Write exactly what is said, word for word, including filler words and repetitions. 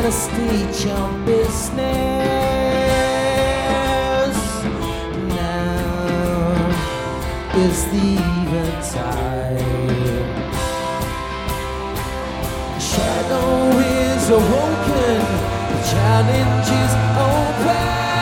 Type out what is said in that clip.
the state your business. Now is the eventide. Shadow is awoken, the challenge is open.